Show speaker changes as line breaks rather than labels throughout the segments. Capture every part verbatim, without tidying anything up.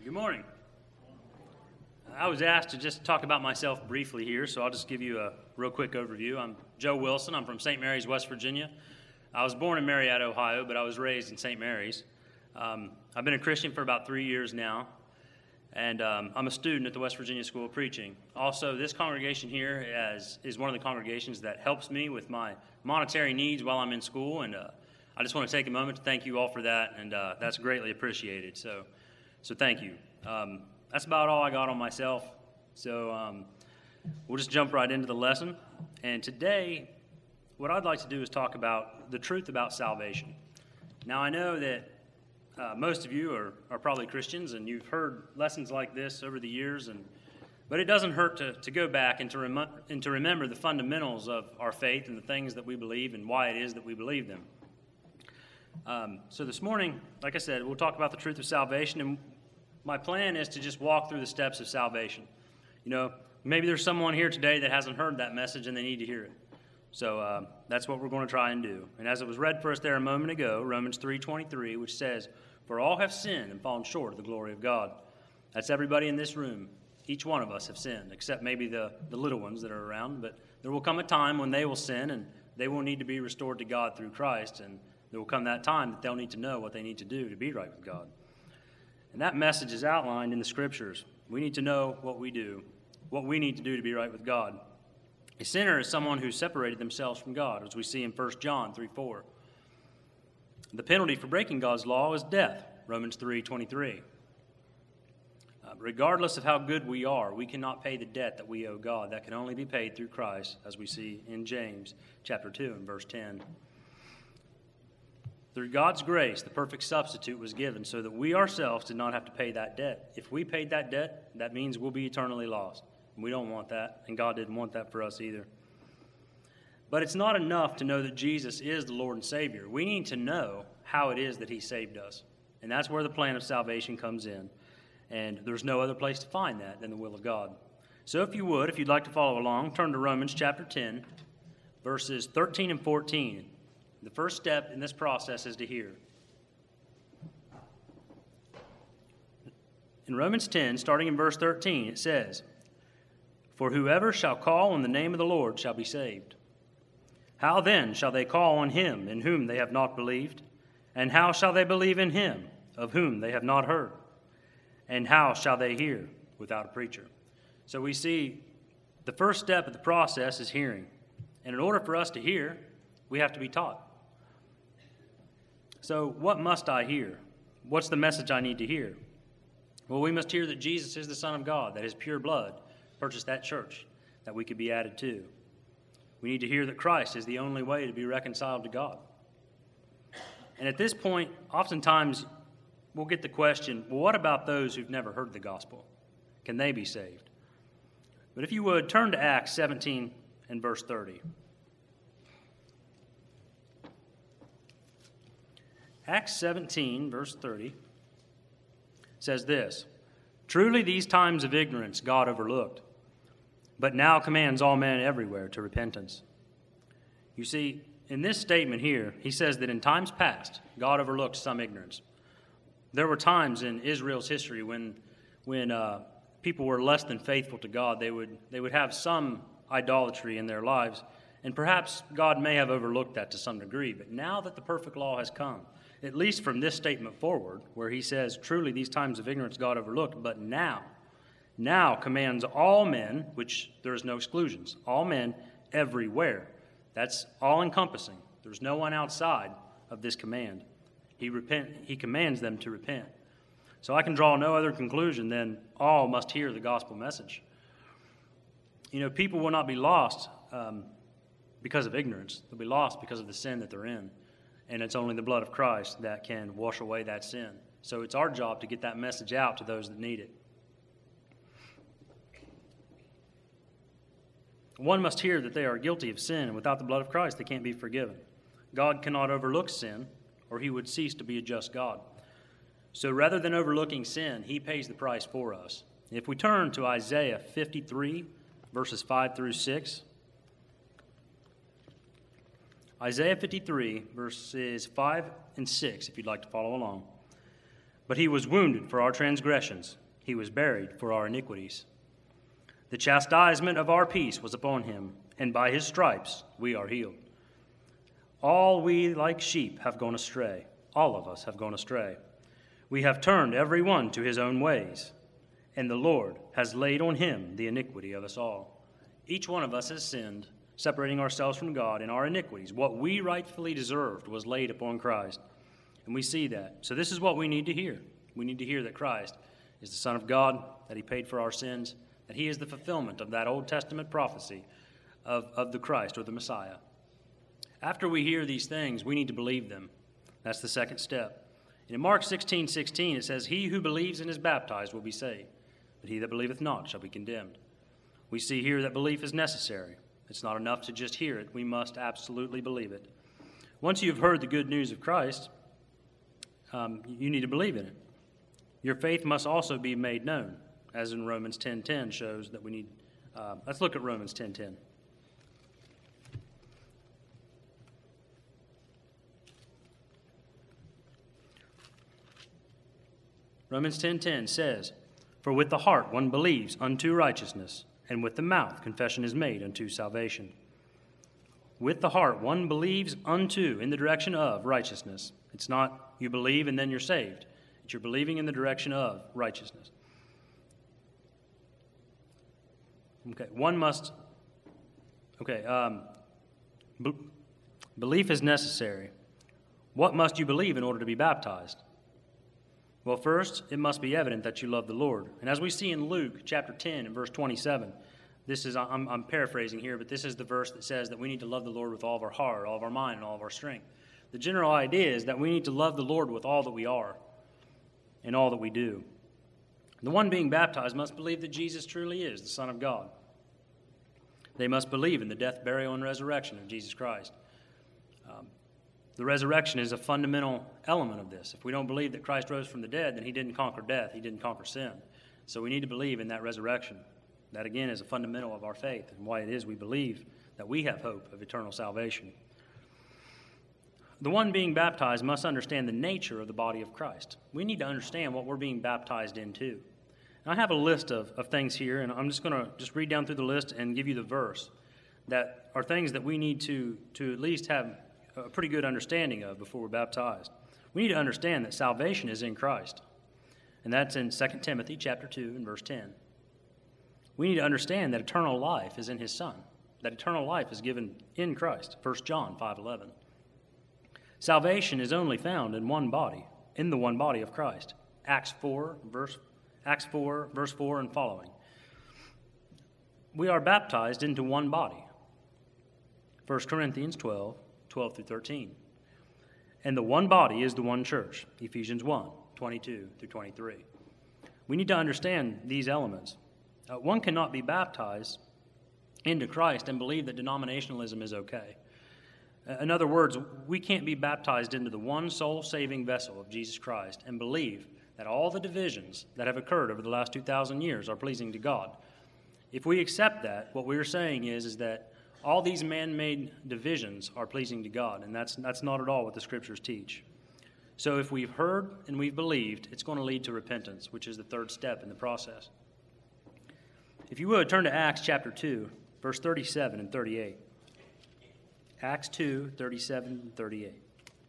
Good morning. I was asked to just talk about myself briefly here, so I'll just give you a real quick overview. I'm Joe Wilson. I'm from Saint Mary's, West Virginia. I was born in Marietta, Ohio, but I was raised in Saint Mary's. Um, I've been a Christian for about three years now, and um, I'm a student at the West Virginia School of Preaching. Also, this congregation here is, is one of the congregations that helps me with my monetary needs while I'm in school, and uh, I just want to take a moment to thank you all for that, and uh, that's greatly appreciated. So, so thank you. Um, that's about all I got on myself. So um, we'll just jump right into the lesson. And today, what I'd like to do is talk about the truth about salvation. Now, I know that uh, most of you are, are probably Christians, and you've heard lessons like this over the years, and but it doesn't hurt to, to go back and to, rem- and to remember the fundamentals of our faith and the things that we believe and why it is that we believe them. Um, so this morning, like I said, we'll talk about the truth of salvation, and my plan is to just walk through the steps of salvation. You know, maybe there's someone here today that hasn't heard that message and they need to hear it. So uh, that's what we're going to try and do. And as it was read for us there a moment ago, Romans three twenty-three, which says, "For all have sinned and fallen short of the glory of God." That's everybody in this room. Each one of us have sinned, except maybe the, the little ones that are around. But there will come a time when they will sin and they will need to be restored to God through Christ. And there will come that time that they'll need to know what they need to do to be right with God. And that message is outlined in the Scriptures. We need to know what we do, what we need to do to be right with God. A sinner is someone who separated themselves from God, as we see in First John three four. The penalty for breaking God's law is death, Romans three twenty-three. Uh, regardless of how good we are, we cannot pay the debt that we owe God. That can only be paid through Christ, as we see in James chapter two and verse ten. Through God's grace, the perfect substitute was given so that we ourselves did not have to pay that debt. If we paid that debt, that means we'll be eternally lost. And we don't want that, and God didn't want that for us either. But it's not enough to know that Jesus is the Lord and Savior. We need to know how it is that He saved us. And that's where the plan of salvation comes in. And there's no other place to find that than the will of God. So if you would, if you'd like to follow along, turn to Romans chapter ten, verses thirteen and fourteen. The first step in this process is to hear. In Romans ten, starting in verse thirteen, it says, "For whoever shall call on the name of the Lord shall be saved. How then shall they call on him in whom they have not believed? And how shall they believe in him of whom they have not heard? And how shall they hear without a preacher?" So we see the first step of the process is hearing. And in order for us to hear, we have to be taught. So what must I hear? What's the message I need to hear? Well, we must hear that Jesus is the Son of God, that His pure blood purchased that church that we could be added to. We need to hear that Christ is the only way to be reconciled to God. And at this point, oftentimes we'll get the question, well, what about those who've never heard the gospel? Can they be saved? But if you would, turn to Acts seventeen and verse thirty. Acts seventeen, verse thirty, says this, "Truly these times of ignorance God overlooked, but now commands all men everywhere to repentance." You see, in this statement here, he says that in times past, God overlooked some ignorance. There were times in Israel's history when, when uh, people were less than faithful to God. They would, they would have some idolatry in their lives, and perhaps God may have overlooked that to some degree. But now that the perfect law has come, at least from this statement forward, where he says, "Truly these times of ignorance God overlooked, but now, now commands all men," which there is no exclusions, all men everywhere. That's all-encompassing. There's no one outside of this command. He repent. He commands them to repent. So I can draw no other conclusion than all must hear the gospel message. You know, people will not be lost um, because of ignorance. They'll be lost because of the sin that they're in. And it's only the blood of Christ that can wash away that sin. So it's our job to get that message out to those that need it. One must hear that they are guilty of sin, and without the blood of Christ, they can't be forgiven. God cannot overlook sin, or He would cease to be a just God. So rather than overlooking sin, He pays the price for us. If we turn to Isaiah fifty-three, verses five through six, Isaiah fifty-three, verses five and six, if you'd like to follow along. But he was wounded for our transgressions, he was buried for our iniquities. The chastisement of our peace was upon him, and by his stripes we are healed. All we like sheep have gone astray. All of us have gone astray. We have turned every one to his own ways, and the Lord has laid on him the iniquity of us all. Each one of us has sinned, separating ourselves from God in our iniquities. What we rightfully deserved was laid upon Christ, and we see that. So this is what we need to hear. We need to hear that Christ is the Son of God, that he paid for our sins, that he is the fulfillment of that Old Testament prophecy of, of the Christ or the Messiah. After we hear these things, we need to believe them. That's the second step. And in Mark sixteen sixteen, it says, "He who believes and is baptized will be saved, but he that believeth not shall be condemned." We see here that belief is necessary. It's not enough to just hear it. We must absolutely believe it. Once you've heard the good news of Christ, um, you need to believe in it. Your faith must also be made known, as in Romans ten ten shows that we need. Uh, let's look at Romans ten ten. Romans ten ten says, "For with the heart one believes unto righteousness, and with the mouth confession is made unto salvation." With the heart one believes unto, in the direction of righteousness. It's not you believe and then you're saved. It's you're believing in the direction of righteousness. Okay, one must, okay, um, be, belief is necessary. What must you believe in order to be baptized? Well, first, it must be evident that you love the Lord. And as we see in Luke chapter ten and verse twenty-seven, this is, I'm, I'm paraphrasing here, but this is the verse that says that we need to love the Lord with all of our heart, all of our mind, and all of our strength. The general idea is that we need to love the Lord with all that we are and all that we do. The one being baptized must believe that Jesus truly is the Son of God. They must believe in the death, burial, and resurrection of Jesus Christ. Um, The resurrection is a fundamental element of this. If we don't believe that Christ rose from the dead, then he didn't conquer death. He didn't conquer sin. So we need to believe in that resurrection. That, again, is a fundamental of our faith and why it is we believe that we have hope of eternal salvation. The one being baptized must understand the nature of the body of Christ. We need to understand what we're being baptized into. And I have a list of, of things here, and I'm just going to just read down through the list and give you the verse that are things that we need to, to at least have a pretty good understanding of before we're baptized. We need to understand that salvation is in Christ, and that's in Second Timothy chapter two and verse ten. We need to understand that eternal life is in his Son, that eternal life is given in Christ, First John five eleven. Salvation is only found in one body, in the one body of Christ, Acts four, verse, Acts four, verse four and following. We are baptized into one body, First Corinthians twelve, twelve through thirteen. And the one body is the one church, Ephesians one, twenty-two through twenty-three. We need to understand these elements. Uh, one cannot be baptized into Christ and believe that denominationalism is okay. Uh, in other words, we can't be baptized into the one soul-saving vessel of Jesus Christ and believe that all the divisions that have occurred over the last two thousand years are pleasing to God. If we accept that, what we're saying is, is that all these man-made divisions are pleasing to God, and that's, that's not at all what the Scriptures teach. So if we've heard and we've believed, it's going to lead to repentance, which is the third step in the process. If you would, turn to Acts chapter two, verse thirty-seven and thirty-eight. Acts two, thirty-seven and thirty-eight.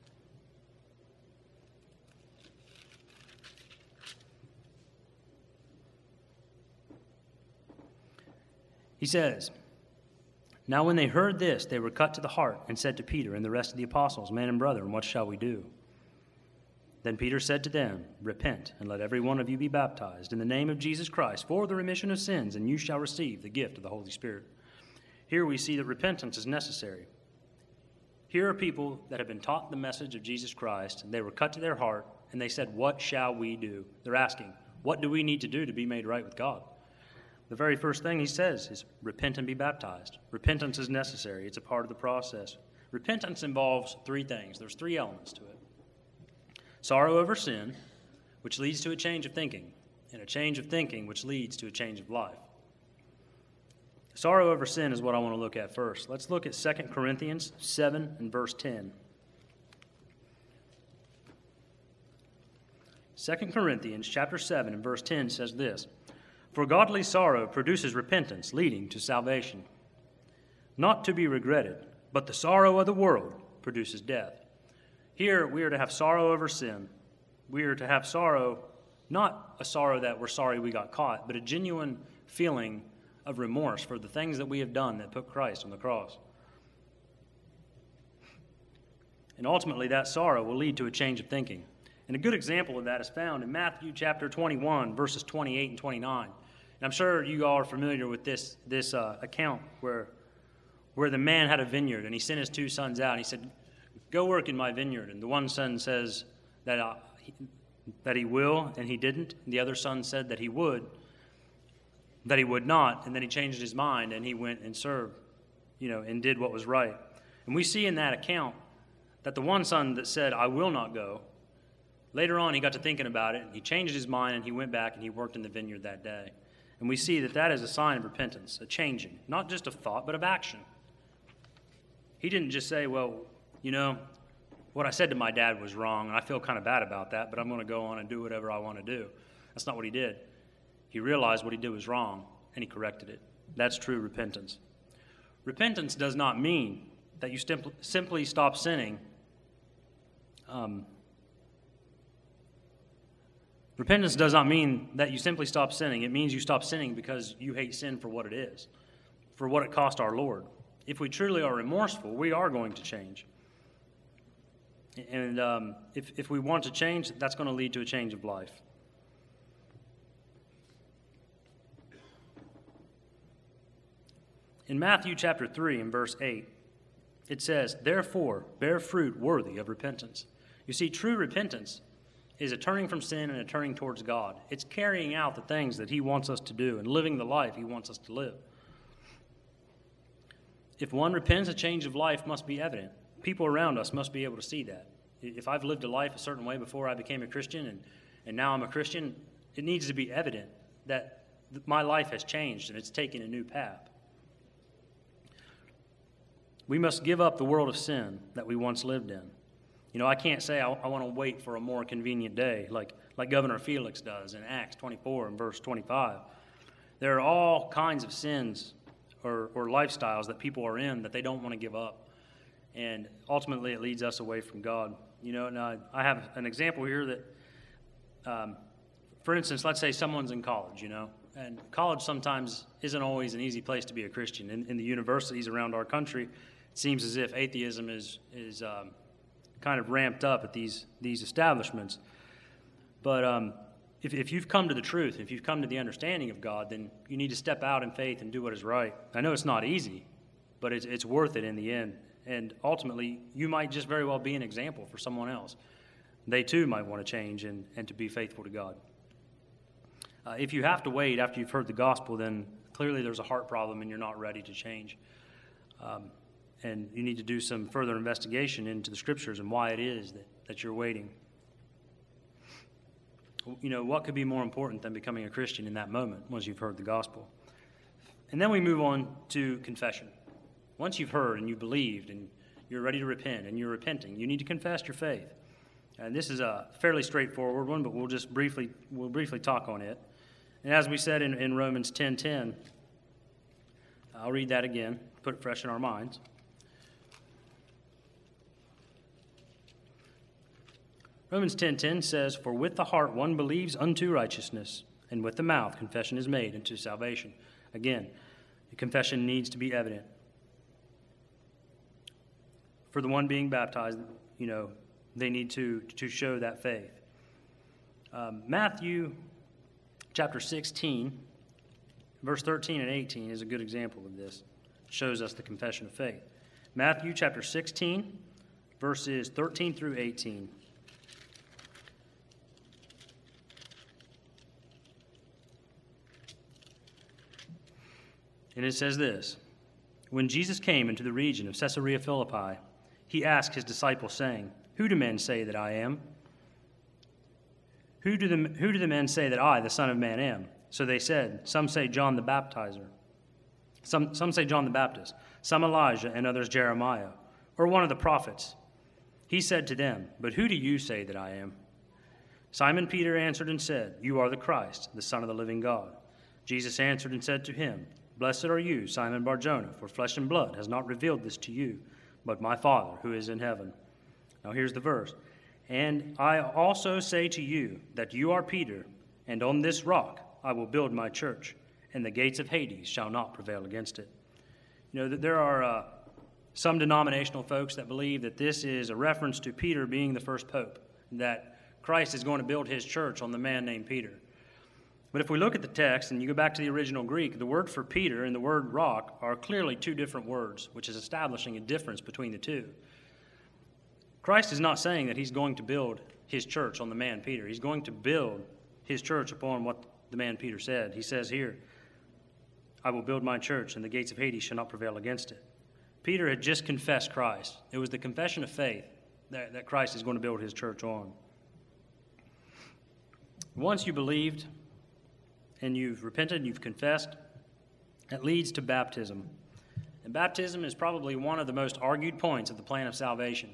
He says, "Now when they heard this, they were cut to the heart and said to Peter and the rest of the apostles, 'Man and brethren, what shall we do?' Then Peter said to them, 'Repent, and let every one of you be baptized in the name of Jesus Christ for the remission of sins, and you shall receive the gift of the Holy Spirit.'" Here we see that repentance is necessary. Here are people that have been taught the message of Jesus Christ, and they were cut to their heart, and they said, "What shall we do?" They're asking, what do we need to do to be made right with God? The very first thing he says is, repent and be baptized. Repentance is necessary. It's a part of the process. Repentance involves three things. There's three elements to it. Sorrow over sin, which leads to a change of thinking, and a change of thinking, which leads to a change of life. Sorrow over sin is what I want to look at first. Let's look at Second Corinthians seven and verse ten. Second Corinthians chapter seven and verse ten says this, "For godly sorrow produces repentance, leading to salvation, not to be regretted, but the sorrow of the world produces death." Here we are to have sorrow over sin. We are to have sorrow, not a sorrow that we're sorry we got caught, but a genuine feeling of remorse for the things that we have done that put Christ on the cross. And ultimately, that sorrow will lead to a change of thinking. And a good example of that is found in Matthew chapter twenty-one, verses twenty-eight and twenty-nine. And I'm sure you all are familiar with this, this uh, account where, where the man had a vineyard, and he sent his two sons out, and he said, "Go work in my vineyard." And the one son says that, uh, he, that he will, and he didn't. And the other son said that he would, that he would not. And then he changed his mind, and he went and served, you know, and did what was right. And we see in that account that the one son that said, "I will not go," later on he got to thinking about it, and he changed his mind, and he went back and he worked in the vineyard that day. And we see that that is a sign of repentance, a changing, not just of thought, but of action. He didn't just say, "Well, you know, what I said to my dad was wrong, and I feel kind of bad about that, but I'm going to go on and do whatever I want to do." That's not what he did. He realized what he did was wrong, and he corrected it. That's true repentance. Repentance does not mean that you simply, simply stop sinning. Um, repentance does not mean that you simply stop sinning. It means you stop sinning because you hate sin for what it is, for what it cost our Lord. If we truly are remorseful, we are going to change. And um, if, if we want to change, that's going to lead to a change of life. In Matthew chapter three and verse eight, it says, "Therefore, bear fruit worthy of repentance." You see, true repentance is a turning from sin and a turning towards God. It's carrying out the things that he wants us to do and living the life he wants us to live. If one repents, a change of life must be evident. People around us must be able to see that. If I've lived a life a certain way before I became a Christian and, and now I'm a Christian, it needs to be evident that my life has changed and it's taken a new path. We must give up the world of sin that we once lived in. You know, I can't say I, I want to wait for a more convenient day like, like Governor Felix does in Acts twenty-four and verse twenty-five. There are all kinds of sins or, or lifestyles that people are in that they don't want to give up. And ultimately it leads us away from God. You know, and I, I have an example here that, um, for instance, let's say someone's in college, you know, and college sometimes isn't always an easy place to be a Christian. In, in the universities around our country, it seems as if atheism is is um, kind of ramped up at these these establishments. But um, if, if you've come to the truth, if you've come to the understanding of God, then you need to step out in faith and do what is right. I know it's not easy, but it's it's worth it in the end. And ultimately, you might just very well be an example for someone else. They too might want to change and, and to be faithful to God. Uh, if you have to wait after you've heard the gospel, then clearly there's a heart problem and you're not ready to change. Um, and you need to do some further investigation into the scriptures and why it is that, that you're waiting. You know, what could be more important than becoming a Christian in that moment once you've heard the gospel? And then we move on to confession. Once you've heard and you believed and you're ready to repent and you're repenting, you need to confess your faith. And this is a fairly straightforward one, but we'll just briefly we'll briefly talk on it. And as we said in, in Romans ten ten, I'll read that again, put it fresh in our minds. Romans ten ten says, "For with the heart one believes unto righteousness, and with the mouth confession is made unto salvation." Again, the confession needs to be evident. For the one being baptized, you know, they need to, to show that faith. Um, Matthew chapter sixteen, verse thirteen and eighteen is a good example of this. It shows us the confession of faith. Matthew chapter sixteen, verses thirteen through eighteen. And it says this, "When Jesus came into the region of Caesarea Philippi, he asked his disciples, saying, Who do men say that I am? Who do the, who do the men say that I, the Son of Man, am? So they said, Some say John the Baptizer. Some, some say John the Baptist, some Elijah, and others Jeremiah, or one of the prophets. He said to them, But who do you say that I am? Simon Peter answered and said, You are the Christ, the Son of the living God. Jesus answered and said to him, Blessed are you, Simon Bar-Jonah, for flesh and blood has not revealed this to you, but my Father who is in heaven. Now here's the verse. And I also say to you that you are Peter, and on this rock I will build my church, and the gates of Hades shall not prevail against it. You know, there are uh, some denominational folks that believe that this is a reference to Peter being the first pope, that Christ is going to build his church on the man named Peter. But if we look at the text and you go back to the original Greek, the word for Peter and the word rock are clearly two different words, which is establishing a difference between the two. Christ is not saying that he's going to build his church on the man Peter. He's going to build his church upon what the man Peter said. He says here, I will build my church, and the gates of Hades shall not prevail against it. Peter had just confessed Christ. It was the confession of faith that, that Christ is going to build his church on. Once you believed and you've repented, you've confessed, that leads to baptism. And baptism is probably one of the most argued points of the plan of salvation.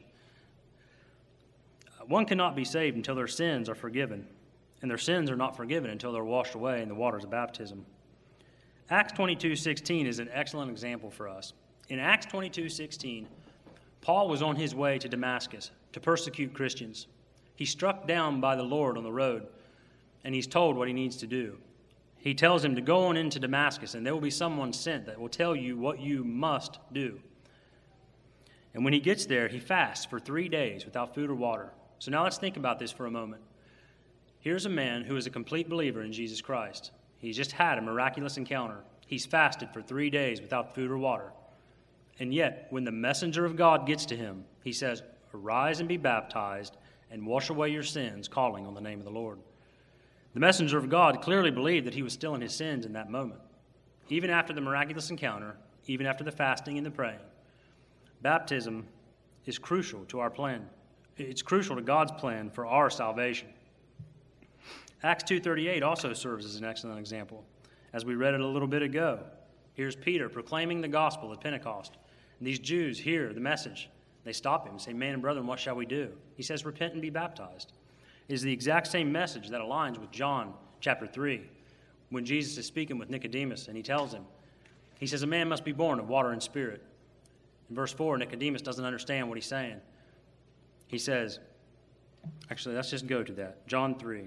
One cannot be saved until their sins are forgiven, and their sins are not forgiven until they're washed away in the waters of baptism. Acts twenty-two sixteen is an excellent example for us. In Acts twenty-two sixteen, Paul was on his way to Damascus to persecute Christians. He's struck down by the Lord on the road, and he's told what he needs to do. He tells him to go on into Damascus, and there will be someone sent that will tell you what you must do. And when he gets there, he fasts for three days without food or water. So now let's think about this for a moment. Here's a man who is a complete believer in Jesus Christ. He's just had a miraculous encounter. He's fasted for three days without food or water. And yet, when the messenger of God gets to him, he says, Arise and be baptized and wash away your sins, calling on the name of the Lord. The messenger of God clearly believed that he was still in his sins in that moment. Even after the miraculous encounter, even after the fasting and the praying, baptism is crucial to our plan. It's crucial to God's plan for our salvation. Acts two thirty-eight also serves as an excellent example. As we read it a little bit ago, here's Peter proclaiming the gospel at Pentecost. And these Jews hear the message. They stop him and say, Man and brethren, what shall we do? He says, Repent and be baptized. It is the exact same message that aligns with John chapter three, when Jesus is speaking with Nicodemus, and he tells him, he says, A man must be born of water and spirit. In verse four, Nicodemus doesn't understand what he's saying. He says, actually, let's just go to that. John three.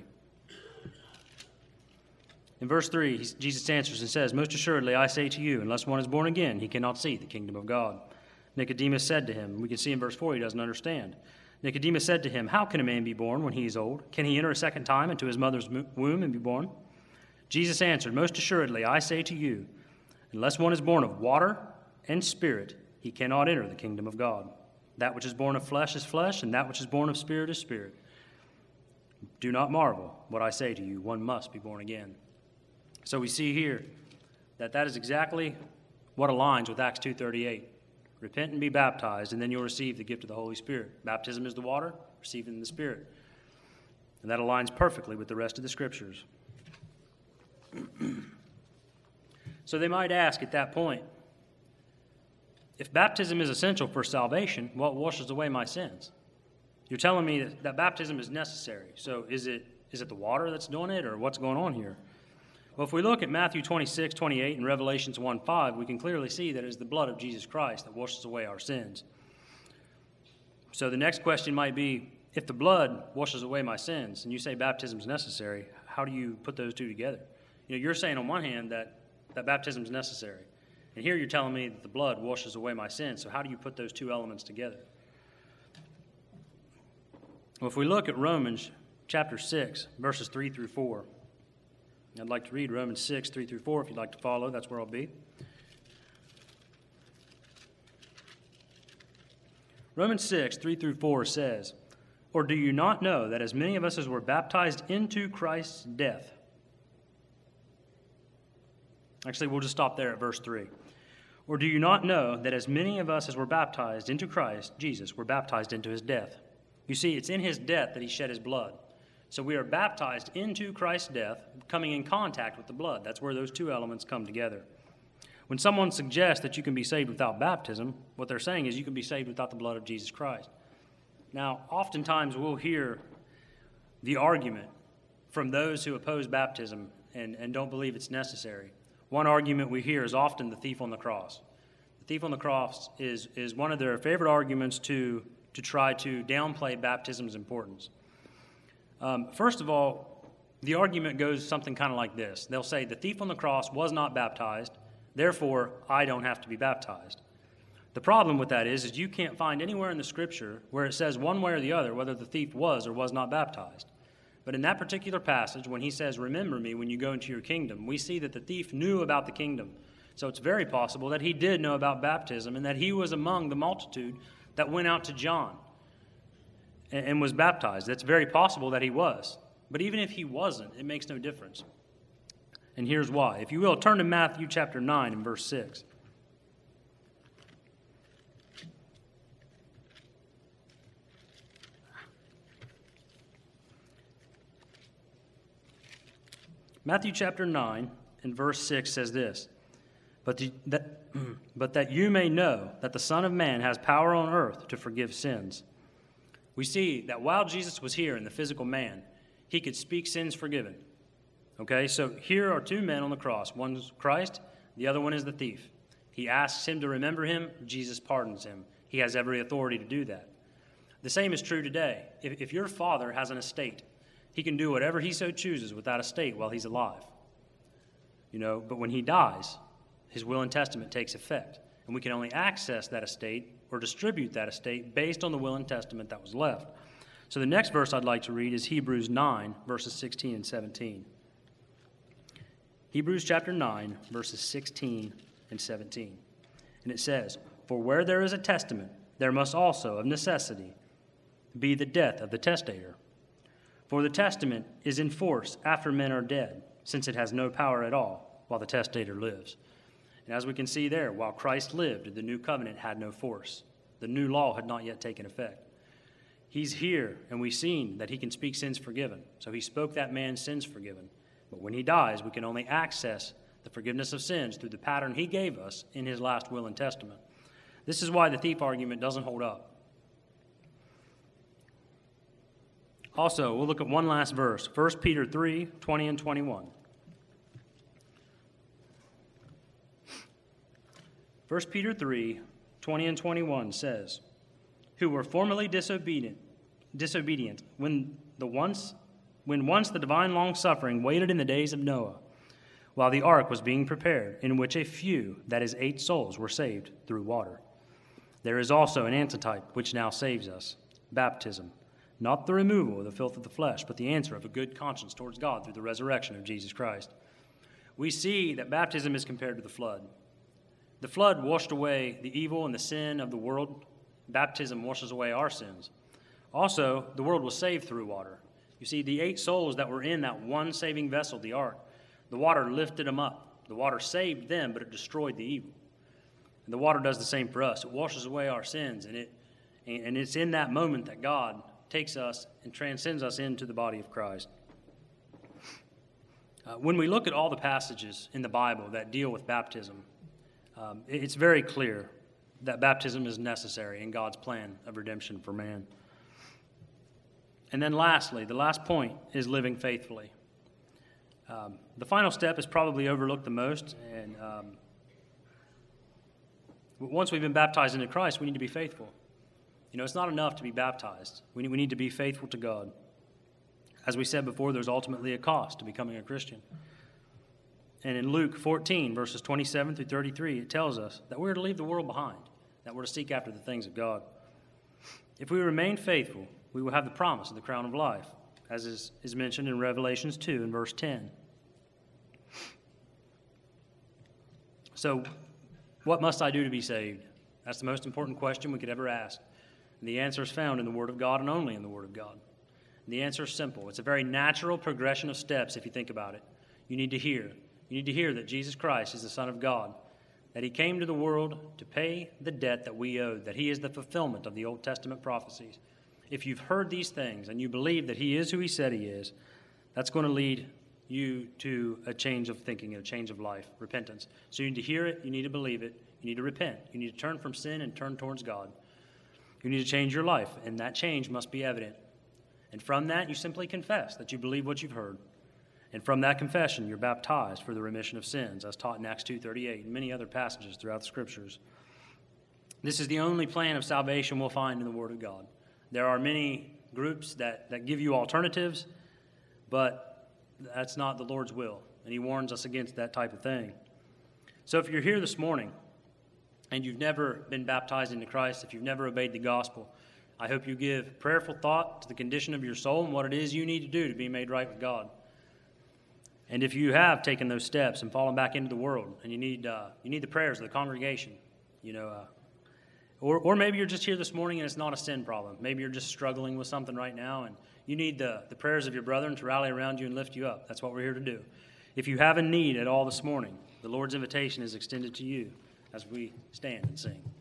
In verse three, Jesus answers and says, Most assuredly, I say to you, unless one is born again, he cannot see the kingdom of God. Nicodemus said to him, we can see in verse four, he doesn't understand. Nicodemus said to him, How can a man be born when he is old? Can he enter a second time into his mother's womb and be born? Jesus answered, Most assuredly, I say to you, unless one is born of water and spirit, he cannot enter the kingdom of God. That which is born of flesh is flesh, and that which is born of spirit is spirit. Do not marvel what I say to you, one must be born again. So we see here that that is exactly what aligns with Acts two thirty-eight. Repent and be baptized, and then you'll receive the gift of the Holy Spirit. Baptism is the water, receiving the Spirit. And that aligns perfectly with the rest of the Scriptures. So they might ask at that point, if baptism is essential for salvation, what washes away my sins? You're telling me that, that baptism is necessary. So is it is it the water that's doing it, or what's going on here? Well, if we look at Matthew twenty-six, twenty-eight, and Revelations one five, we can clearly see that it is the blood of Jesus Christ that washes away our sins. So the next question might be, if the blood washes away my sins, and you say baptism is necessary, how do you put those two together? You know, you're saying on one hand that, that baptism is necessary, and here you're telling me that the blood washes away my sins, so how do you put those two elements together? Well, if we look at Romans chapter six, verses three through four, I'd like to read Romans six, three through four, if you'd like to follow. That's where I'll be. Romans six, three through four says, Or do you not know that as many of us as were baptized into Christ's death? Actually, we'll just stop there at verse three. Or do you not know that as many of us as were baptized into Christ, Jesus, were baptized into his death? You see, it's in his death that he shed his blood. So we are baptized into Christ's death, coming in contact with the blood. That's where those two elements come together. When someone suggests that you can be saved without baptism, what they're saying is you can be saved without the blood of Jesus Christ. Now, oftentimes we'll hear the argument from those who oppose baptism and, and don't believe it's necessary. One argument we hear is often the thief on the cross. The thief on the cross is, is one of their favorite arguments to, to try to downplay baptism's importance. Um, first of all, the argument goes something kind of like this. They'll say, the thief on the cross was not baptized, therefore I don't have to be baptized. The problem with that is, is you can't find anywhere in the Scripture where it says one way or the other whether the thief was or was not baptized. But in that particular passage, when he says, remember me when you go into your kingdom, we see that the thief knew about the kingdom. So it's very possible that he did know about baptism and that he was among the multitude that went out to John and, and was baptized. It's very possible that he was. But even if he wasn't, it makes no difference. And here's why. If you will, turn to Matthew chapter nine and verse six. Matthew chapter nine and verse six says this, but, the, that, but that you may know that the Son of Man has power on earth to forgive sins. We see that while Jesus was here in the physical man, he could speak sins forgiven. Okay, so here are two men on the cross. One's Christ, the other one is the thief. He asks him to remember him, Jesus pardons him. He has every authority to do that. The same is true today. If, if your father has an estate, he can do whatever he so chooses with that estate while he's alive. You know, but when he dies, his will and testament takes effect, and we can only access that estate or distribute that estate based on the will and testament that was left. So the next verse I'd like to read is Hebrews nine, verses sixteen and seventeen. Hebrews chapter nine, verses sixteen and seventeen. And it says, for where there is a testament, there must also, of necessity, be the death of the testator. For the testament is in force after men are dead, since it has no power at all while the testator lives. And as we can see there, while Christ lived, the new covenant had no force. The new law had not yet taken effect. He's here, and we've seen that he can speak sins forgiven. So he spoke that man's sins forgiven. But when he dies, we can only access the forgiveness of sins through the pattern he gave us in his last will and testament. This is why the thief argument doesn't hold up. Also, we'll look at one last verse, First Peter three, twenty and twenty-one. First Peter three, twenty and twenty-one says, who were formerly disobedient, disobedient when the once when once the divine long-suffering waited in the days of Noah, while the ark was being prepared, in which a few, that is eight souls, were saved through water. There is also an antitype which now saves us, baptism, not the removal of the filth of the flesh, but the answer of a good conscience towards God through the resurrection of Jesus Christ. We see that baptism is compared to the flood. The flood washed away the evil and the sin of the world. Baptism washes away our sins. Also, the world was saved through water. You see, the eight souls that were in that one saving vessel, the ark, the water lifted them up. The water saved them, but it destroyed the evil. And the water does the same for us. It washes away our sins, and it and it's in that moment that God takes us and transcends us into the body of Christ. Uh, when we look at all the passages in the Bible that deal with baptism, um, it's very clear that baptism is necessary in God's plan of redemption for man. And then lastly, the last point is living faithfully. Um, the final step is probably overlooked the most, and um, once we've been baptized into Christ, we need to be faithful. You know, it's not enough to be baptized. We need, we need to be faithful to God. As we said before, there's ultimately a cost to becoming a Christian. And in Luke fourteen, verses twenty-seven through thirty-three, it tells us that we're to leave the world behind, that we're to seek after the things of God. If we remain faithful, we will have the promise of the crown of life, as is, is mentioned in Revelations two and verse ten. So, what must I do to be saved? That's the most important question we could ever ask. And the answer is found in the Word of God and only in the Word of God. And the answer is simple. It's a very natural progression of steps if you think about it. You need to hear. You need to hear that Jesus Christ is the Son of God, that he came to the world to pay the debt that we owed, that he is the fulfillment of the Old Testament prophecies. If you've heard these things and you believe that he is who he said he is, that's going to lead you to a change of thinking, a change of life, repentance. So you need to hear it, you need to believe it, you need to repent. You need to turn from sin and turn towards God. You need to change your life, and that change must be evident. And from that, you simply confess that you believe what you've heard. And from that confession, you're baptized for the remission of sins, as taught in Acts two thirty-eight and many other passages throughout the Scriptures. This is the only plan of salvation we'll find in the Word of God. There are many groups that, that give you alternatives, but that's not the Lord's will, and He warns us against that type of thing. So if you're here this morning and you've never been baptized into Christ, if you've never obeyed the gospel, I hope you give prayerful thought to the condition of your soul and what it is you need to do to be made right with God. And if you have taken those steps and fallen back into the world, and you need uh, you need the prayers of the congregation, you know, uh, or or maybe you're just here this morning and it's not a sin problem. Maybe you're just struggling with something right now, and you need the, the prayers of your brethren to rally around you and lift you up. That's what we're here to do. If you have a need at all this morning, the Lord's invitation is extended to you as we stand and sing.